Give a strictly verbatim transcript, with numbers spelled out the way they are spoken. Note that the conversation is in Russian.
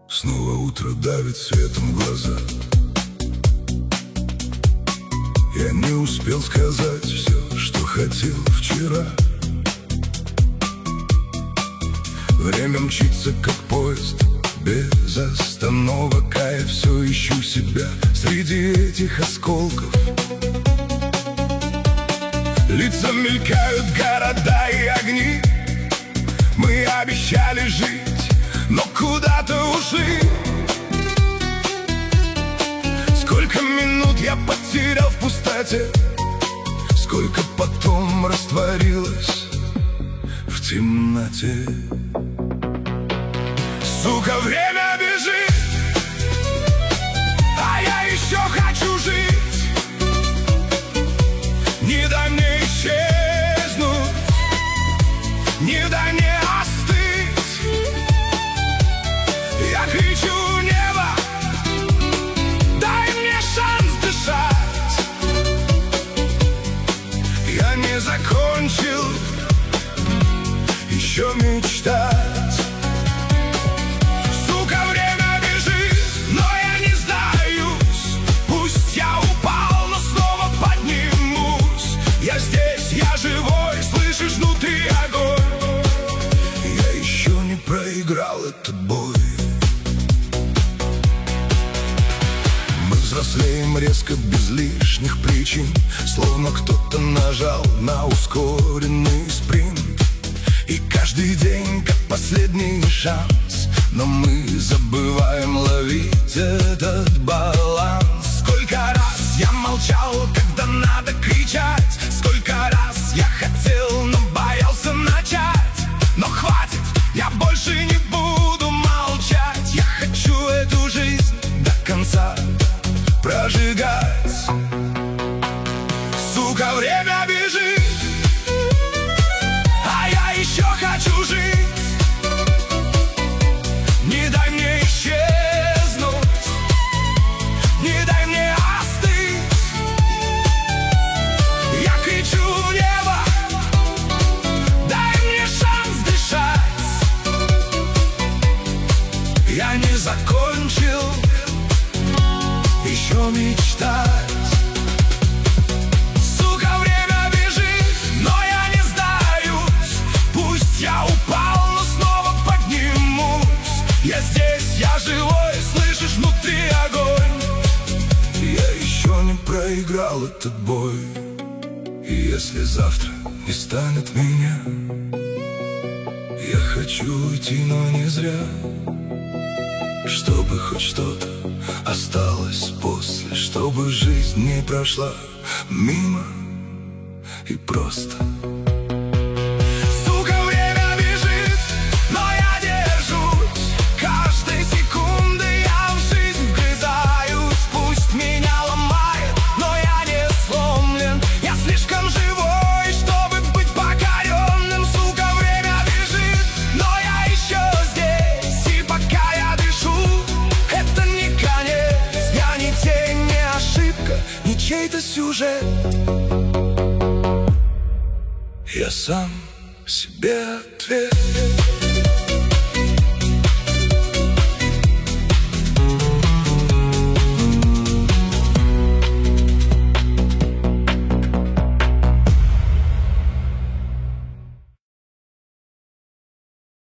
Снова утро давит светом в глаза. Я не успел сказать все, что хотел вчера. Время мчится, как поезд, без остановок, а я все ищу себя среди этих осколков. Лица мелькают, города и огни. Мы обещали жить, но куда-то ушли. Сколько минут я потерял в пустоте, сколько потом растворилось в темноте. Сука, время бежит, а я еще хочу жить. Не дай мне исчезнуть, не дай мне остыть. Я кричу в небо, дай мне шанс дышать. Я не закончил еще мечтать. Сука, время бежит, но я не сдаюсь. Пусть я упал, но снова поднимусь. Я здесь, я живой, слышишь, внутри огонь. Я еще не проиграл этот бой. Мы взрослеем резко, без лишних причин, словно кто-то нажал на ускоренный спринт. И каждый день как последний шанс, но мы забываем ловить этот баланс. Сколько раз я молчал, когда надо кричать. Сколько раз я хотел, но боялся начать. Но хватит, я больше не буду молчать. Я хочу эту жизнь до конца прожигать. Сука, время бежит, а я еще хочу жить. Не дай мне исчезнуть, не дай мне остыть. Я кричу в небо, дай мне шанс дышать. Я не закончил еще мечтать. Сука, время бежит, но я не сдаюсь. Пусть я упал, но снова поднимусь. Я здесь, я живой, слышишь, внутри огонь. Я еще не проиграл этот бой. И если завтра не станет меня, я хочу уйти, но не зря. Чтобы хоть что-то осталось после, чтобы жизнь не прошла мимо и просто. Сука, время бежит, но я держусь. Каждой секунды я в жизнь вгрызаюсь. Пусть меня ломает, но я не сломлен. Я слишком живой, чтобы быть покоренным. Сука, время бежит, но я еще здесь. И пока я дышу, это не конец. Я не тень, не ошибка, не чей-то сюжет. Я сам себе ответ.